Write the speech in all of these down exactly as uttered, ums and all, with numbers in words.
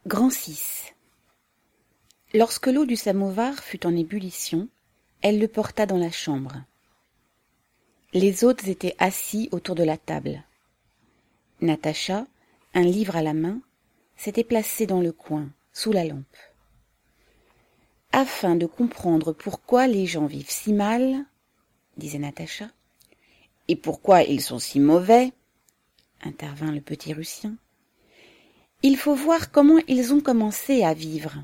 Grand six. Lorsque l'eau du samovar fut en ébullition, elle le porta dans la chambre. Les hôtes étaient assis autour de la table. Natacha, un livre à la main, s'était placée dans le coin, sous la lampe. Afin de comprendre pourquoi les gens vivent si mal, disait Natacha, et pourquoi ils sont si mauvais, intervint le petit Russien, il faut voir comment ils ont commencé à vivre.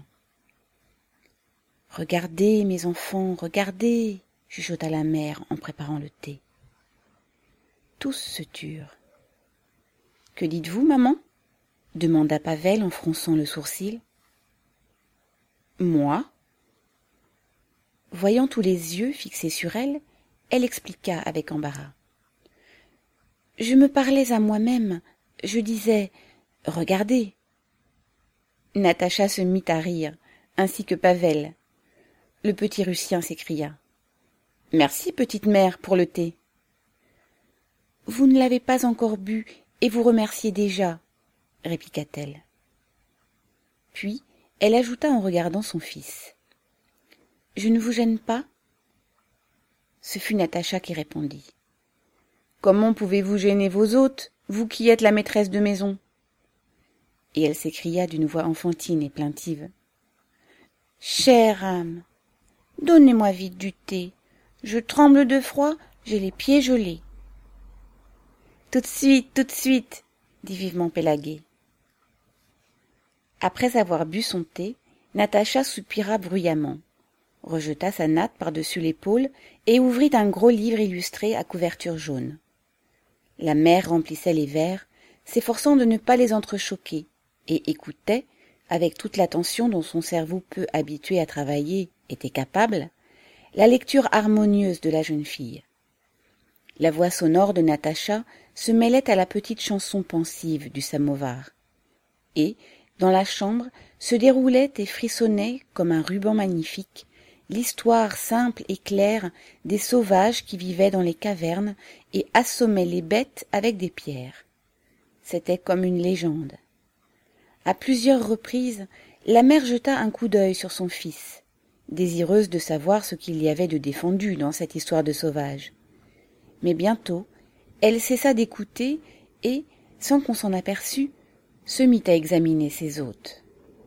Regardez, mes enfants, regardez, chuchota la mère en préparant le thé. Tous se turent. Que dites-vous, maman? Demanda Pavel en fronçant le sourcil. Moi? Voyant tous les yeux fixés sur elle, elle expliqua avec embarras. Je me parlais à moi-même, je disais « Regardez ». Natacha se mit à rire, ainsi que Pavel. Le petit Russien s'écria. « Merci, petite mère, pour le thé. »« Vous ne l'avez pas encore bu et vous remerciez déjà, » répliqua-t-elle. Puis, elle ajouta en regardant son fils. « Je ne vous gêne pas ?» Ce fut Natacha qui répondit. « Comment pouvez-vous gêner vos hôtes, vous qui êtes la maîtresse de maison ?» Et elle s'écria d'une voix enfantine et plaintive. « Chère âme, donnez-moi vite du thé. Je tremble de froid, j'ai les pieds gelés. »« Tout de suite, tout de suite !» dit vivement Pélagué. Après avoir bu son thé, Natacha soupira bruyamment, rejeta sa natte par-dessus l'épaule et ouvrit un gros livre illustré à couverture jaune. La mère remplissait les verres, s'efforçant de ne pas les entrechoquer, et écoutait, avec toute l'attention dont son cerveau peu habitué à travailler était capable, la lecture harmonieuse de la jeune fille. La voix sonore de Natacha se mêlait à la petite chanson pensive du samovar. Et, dans la chambre, se déroulait et frissonnait, comme un ruban magnifique, l'histoire simple et claire des sauvages qui vivaient dans les cavernes et assommaient les bêtes avec des pierres. C'était comme une légende. À plusieurs reprises, la mère jeta un coup d'œil sur son fils, désireuse de savoir ce qu'il y avait de défendu dans cette histoire de sauvages. Mais bientôt, elle cessa d'écouter et, sans qu'on s'en aperçût, se mit à examiner ses hôtes.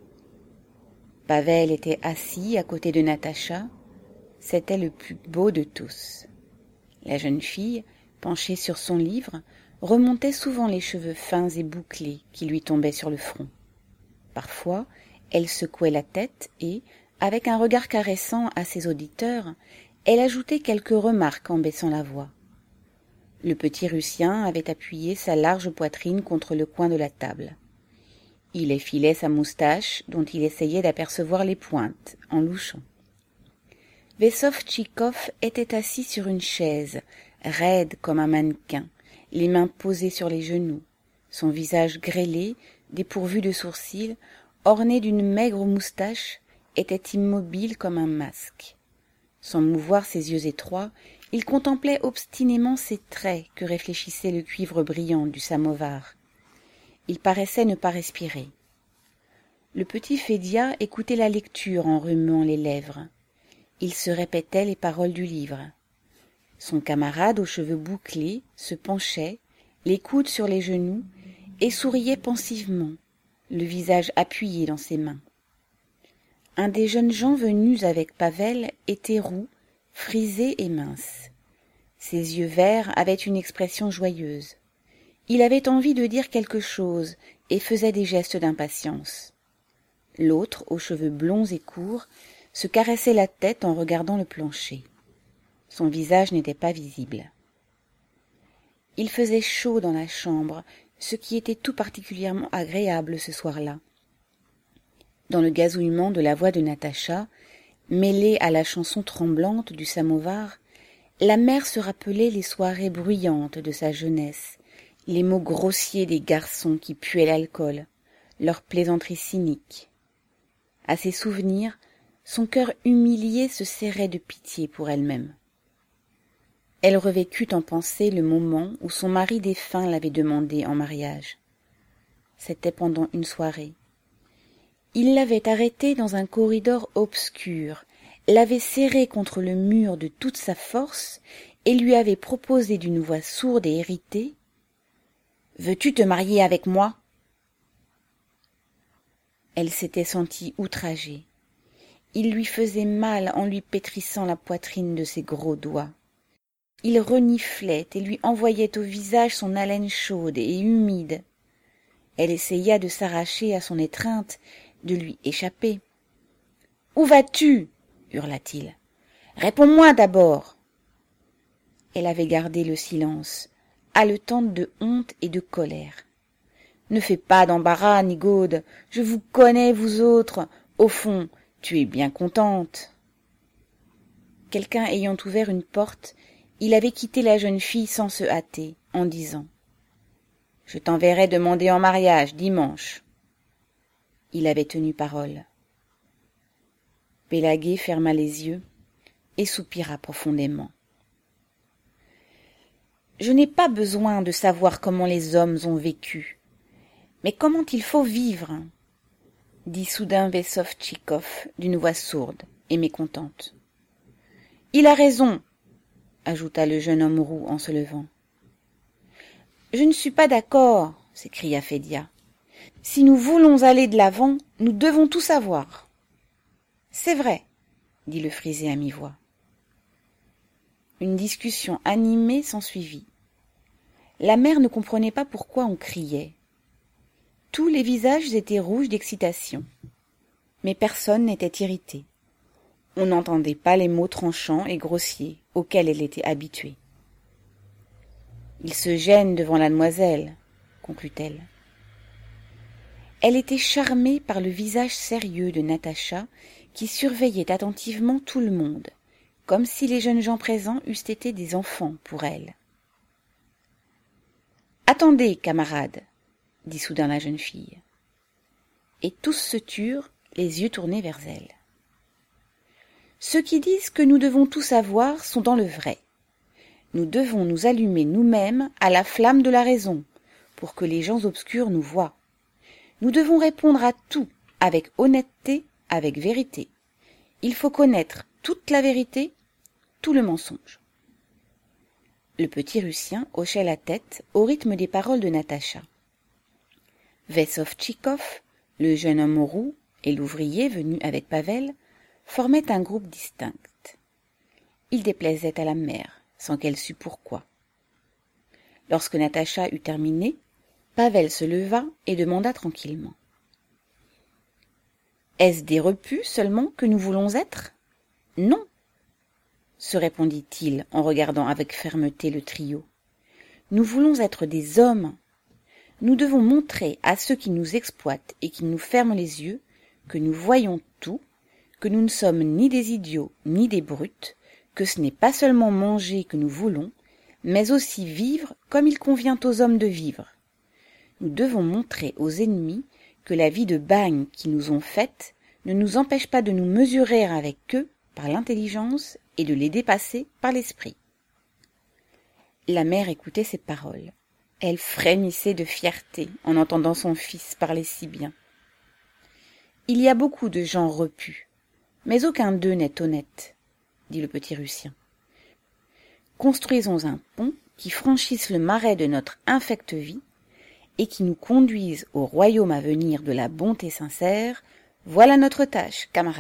Pavel était assis à côté de Natacha. C'était le plus beau de tous. La jeune fille, penchée sur son livre, remontait souvent les cheveux fins et bouclés qui lui tombaient sur le front. Parfois, elle secouait la tête et, avec un regard caressant à ses auditeurs, elle ajoutait quelques remarques en baissant la voix. Le petit Russien avait appuyé sa large poitrine contre le coin de la table. Il effilait sa moustache, dont il essayait d'apercevoir les pointes, en louchant. Vessov-Tchikov était assis sur une chaise, raide comme un mannequin, les mains posées sur les genoux, son visage grêlé, dépourvu de sourcils, orné d'une maigre moustache, était immobile comme un masque. Sans mouvoir ses yeux étroits, il contemplait obstinément ses traits que réfléchissait le cuivre brillant du samovar. Il paraissait ne pas respirer. Le petit Fédia écoutait la lecture en remuant les lèvres. Il se répétait les paroles du livre. Son camarade aux cheveux bouclés se penchait, les coudes sur les genoux, et souriait pensivement, le visage appuyé dans ses mains. Un des jeunes gens venus avec Pavel était roux, frisé et mince. Ses yeux verts avaient une expression joyeuse. Il avait envie de dire quelque chose et faisait des gestes d'impatience. L'autre, aux cheveux blonds et courts, se caressait la tête en regardant le plancher. Son visage n'était pas visible. Il faisait chaud dans la chambre, ce qui était tout particulièrement agréable ce soir-là. Dans le gazouillement de la voix de Natacha, mêlée à la chanson tremblante du samovar, la mère se rappelait les soirées bruyantes de sa jeunesse, les mots grossiers des garçons qui puaient l'alcool, leurs plaisanteries cyniques. À ces souvenirs, son cœur humilié se serrait de pitié pour elle-même. Elle revécut en pensée le moment où son mari défunt l'avait demandée en mariage. C'était pendant une soirée. Il l'avait arrêtée dans un corridor obscur, l'avait serrée contre le mur de toute sa force et lui avait proposé d'une voix sourde et irritée « Veux-tu te marier avec moi ?» Elle s'était sentie outragée. Il lui faisait mal en lui pétrissant la poitrine de ses gros doigts. Il reniflait et lui envoyait au visage son haleine chaude et humide. Elle essaya de s'arracher à son étreinte, de lui échapper. « Où vas-tu » hurla-t-il. « Réponds-moi d'abord !» Elle avait gardé le silence, haletante de honte et de colère. « Ne fais pas d'embarras, Nigaude, je vous connais, vous autres. Au fond, tu es bien contente. » Quelqu'un ayant ouvert une porte, il avait quitté la jeune fille sans se hâter, en disant « Je t'enverrai demander en mariage dimanche. » Il avait tenu parole. Pélagie ferma les yeux et soupira profondément. « Je n'ai pas besoin de savoir comment les hommes ont vécu, mais comment il faut vivre, dit soudain Vessovtchikov d'une voix sourde et mécontente. « Il a raison, ajouta le jeune homme roux en se levant. « Je ne suis pas d'accord, s'écria Fédia. Si nous voulons aller de l'avant, nous devons tout savoir. »« C'est vrai, » dit le frisé à mi-voix. Une discussion animée s'ensuivit. La mère ne comprenait pas pourquoi on criait. Tous les visages étaient rouges d'excitation, mais personne n'était irrité. On n'entendait pas les mots tranchants et grossiers auxquels elle était habituée. « Il se gêne devant la demoiselle, » conclut-elle. Elle était charmée par le visage sérieux de Natacha, qui surveillait attentivement tout le monde, comme si les jeunes gens présents eussent été des enfants pour elle. « Attendez, camarades, » dit soudain la jeune fille. Et tous se turent, les yeux tournés vers elle. Ceux qui disent que nous devons tout savoir sont dans le vrai. Nous devons nous allumer nous-mêmes à la flamme de la raison, pour que les gens obscurs nous voient. Nous devons répondre à tout, avec honnêteté, avec vérité. Il faut connaître toute la vérité, tout le mensonge. Le petit Russien hochait la tête au rythme des paroles de Natacha. Vessovtchikov, le jeune homme roux et l'ouvrier venu avec Pavel formaient un groupe distinct. Ils déplaisaient à la mère, sans qu'elle sût pourquoi. Lorsque Natacha eut terminé, Pavel se leva et demanda tranquillement. « Est-ce des repus seulement que nous voulons être ? Non, se répondit-il en regardant avec fermeté le trio. Nous voulons être des hommes. Nous devons montrer à ceux qui nous exploitent et qui nous ferment les yeux que nous voyons tout, que nous ne sommes ni des idiots ni des brutes, que ce n'est pas seulement manger que nous voulons, mais aussi vivre comme il convient aux hommes de vivre. Nous devons montrer aux ennemis que la vie de bagne qu'ils nous ont faite ne nous empêche pas de nous mesurer avec eux par l'intelligence et de les dépasser par l'esprit. » La mère écoutait ces paroles. Elle frémissait de fierté en entendant son fils parler si bien. « Il y a beaucoup de gens repus, mais aucun d'eux n'est honnête, » dit le petit Russien. « Construisons un pont qui franchisse le marais de notre infecte vie et qui nous conduise au royaume à venir de la bonté sincère. Voilà notre tâche, camarades. »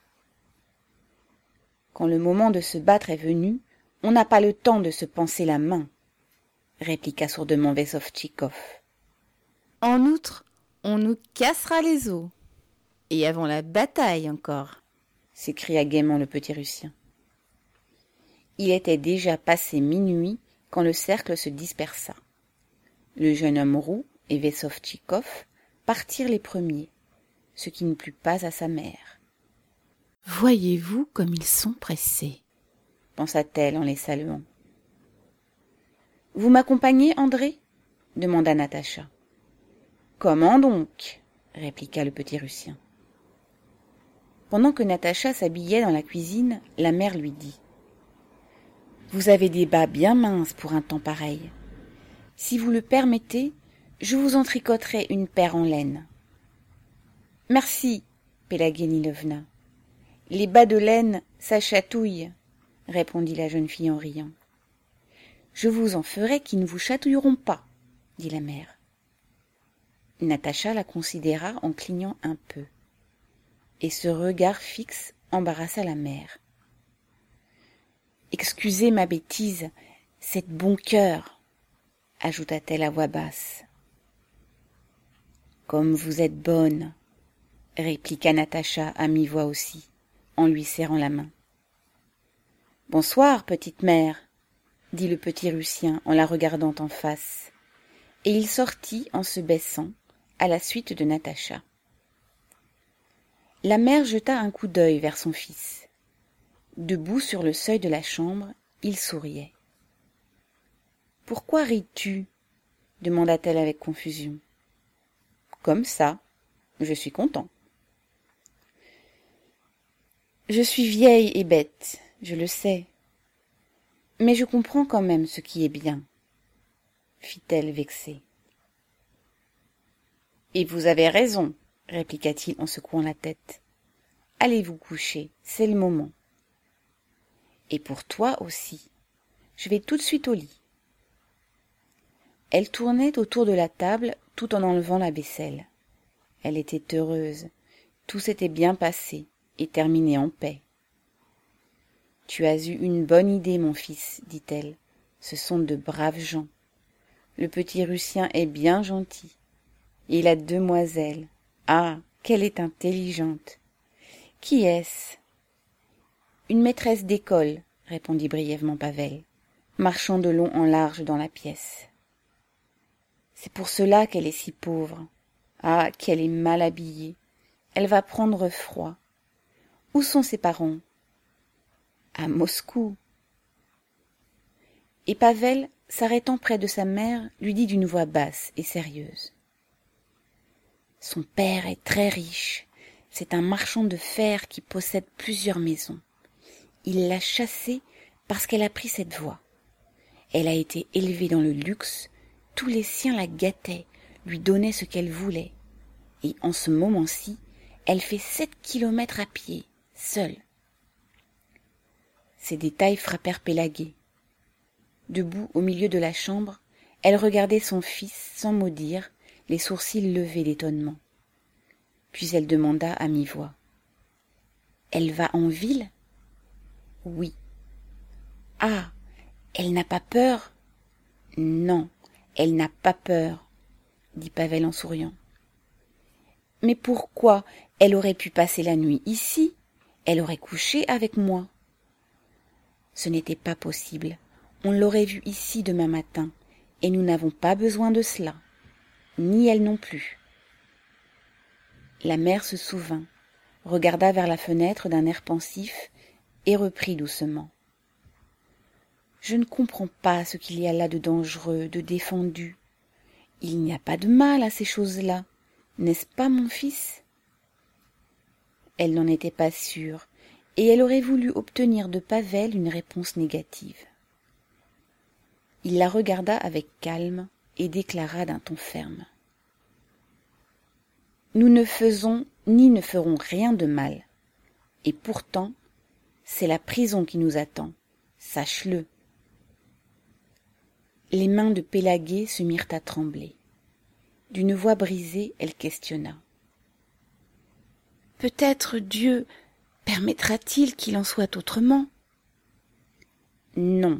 Quand le moment de se battre est venu, on n'a pas le temps de se panser la main, répliqua sourdement Vessovtchikov. En outre, on nous cassera les os. Et avant la bataille encore, s'écria gaiement le petit Russien. Il était déjà passé minuit quand le cercle se dispersa. Le jeune homme roux et Vessovtchikov partirent les premiers, ce qui ne plut pas à sa mère. « Voyez-vous comme ils sont pressés » pensa-t-elle en les saluant. « Vous m'accompagnez, André » demanda Natacha. « Comment donc » répliqua le petit Russien. Pendant que Natacha s'habillait dans la cuisine, la mère lui dit « Vous avez des bas bien minces pour un temps pareil. Si vous le permettez, je vous en tricoterai une paire en laine. » Merci, Pélaguénilovna. Les bas de laine, ça chatouille, répondit la jeune fille en riant. Je vous en ferai qui ne vous chatouilleront pas, dit la mère. Natacha la considéra en clignant un peu, et ce regard fixe embarrassa la mère. Excusez ma bêtise, c'est de bon cœur, ajouta-t-elle à voix basse. Comme vous êtes bonne, répliqua Natacha à mi-voix aussi, en lui serrant la main. Bonsoir, petite mère, dit le petit Russien en la regardant en face, et il sortit en se baissant à la suite de Natacha. La mère jeta un coup d'œil vers son fils. Debout sur le seuil de la chambre, il souriait. « Pourquoi ris-tu » demanda-t-elle avec confusion. « Comme ça, je suis content. »« Je suis vieille et bête, je le sais. Mais je comprends quand même ce qui est bien, » fit-elle vexée. « Et vous avez raison, » répliqua-t-il en secouant la tête. « Allez vous coucher, c'est le moment. Et pour toi aussi, je vais tout de suite au lit. » Elle tournait autour de la table tout en enlevant la vaisselle. Elle était heureuse, tout s'était bien passé et terminé en paix. « Tu as eu une bonne idée, mon fils, dit-elle. Ce sont de braves gens. Le petit Russien est bien gentil. Il a deux demoiselles. Ah, qu'elle est intelligente. Qui est-ce ? Une maîtresse d'école, répondit brièvement Pavel, marchant de long en large dans la pièce. C'est pour cela qu'elle est si pauvre. Ah, qu'elle est mal habillée. Elle va prendre froid. Où sont ses parents ? À Moscou. Et Pavel, s'arrêtant près de sa mère, lui dit d'une voix basse et sérieuse. Son père est très riche. C'est un marchand de fer qui possède plusieurs maisons. Il l'a chassée parce qu'elle a pris cette voie. Elle a été élevée dans le luxe, tous les siens la gâtaient, lui donnaient ce qu'elle voulait. Et en ce moment-ci, elle fait sept kilomètres à pied, seule. Ces détails frappèrent Pélagué. Debout au milieu de la chambre, elle regardait son fils sans mot dire, les sourcils levés d'étonnement. Puis elle demanda à mi-voix. « Elle va en ville ?»« Oui. »« Ah, elle n'a pas peur ?»« Non, elle n'a pas peur, » dit Pavel en souriant. « Mais pourquoi ? Elle aurait pu passer la nuit ici, elle aurait couché avec moi. » Ce n'était pas possible. On l'aurait vue ici demain matin, et nous n'avons pas besoin de cela, ni elle non plus. La mère se souvint, regarda vers la fenêtre d'un air pensif et reprit doucement. « Je ne comprends pas ce qu'il y a là de dangereux, de défendu. Il n'y a pas de mal à ces choses-là, n'est-ce pas, mon fils ?» Elle n'en était pas sûre, et elle aurait voulu obtenir de Pavel une réponse négative. Il la regarda avec calme et déclara d'un ton ferme. « Nous ne faisons ni ne ferons rien de mal, et pourtant, c'est la prison qui nous attend, sache-le. » Les mains de Pélagué se mirent à trembler. D'une voix brisée, elle questionna. « Peut-être Dieu permettra-t-il qu'il en soit autrement ?»« Non, »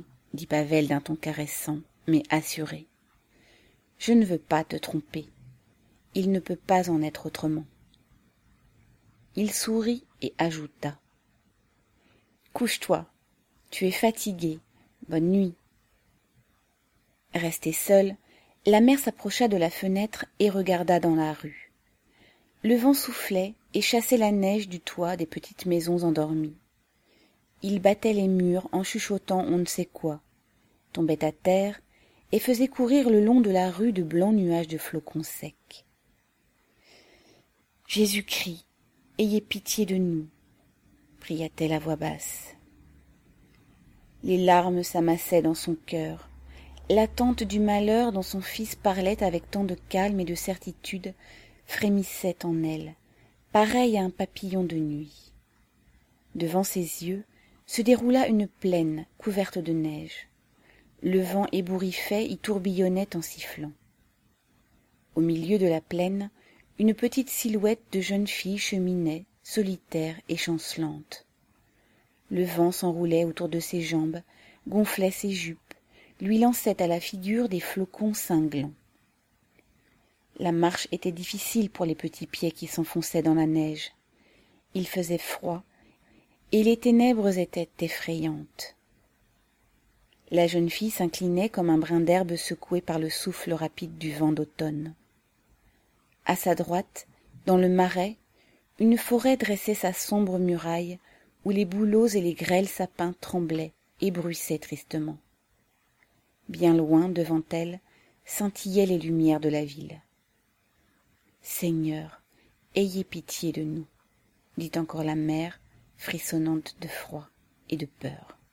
dit Pavel d'un ton caressant, mais assuré. « Je ne veux pas te tromper. Il ne peut pas en être autrement. » Il sourit et ajouta. « Couche-toi, tu es fatigué, bonne nuit. » Restée seule, la mère s'approcha de la fenêtre et regarda dans la rue. Le vent soufflait et chassait la neige du toit des petites maisons endormies. Il battait les murs en chuchotant on ne sait quoi, tombait à terre et faisait courir le long de la rue de blancs nuages de flocons secs. « Jésus-Christ, ayez pitié de nous » pria-t-elle à voix basse. Les larmes s'amassaient dans son cœur. L'attente du malheur dont son fils parlait avec tant de calme et de certitude frémissait en elle, pareil à un papillon de nuit. Devant ses yeux se déroula une plaine couverte de neige. Le vent ébouriffait y tourbillonnait en sifflant. Au milieu de la plaine, une petite silhouette de jeune fille cheminait, solitaire et chancelante. Le vent s'enroulait autour de ses jambes, gonflait ses jupes, lui lançait à la figure des flocons cinglants. La marche était difficile pour les petits pieds qui s'enfonçaient dans la neige. Il faisait froid, et les ténèbres étaient effrayantes. La jeune fille s'inclinait comme un brin d'herbe secoué par le souffle rapide du vent d'automne. À sa droite, dans le marais, une forêt dressait sa sombre muraille où les bouleaux et les grêles sapins tremblaient et bruissaient tristement. Bien loin, devant elle, scintillaient les lumières de la ville. « Seigneur, ayez pitié de nous » dit encore la mère, frissonnante de froid et de peur.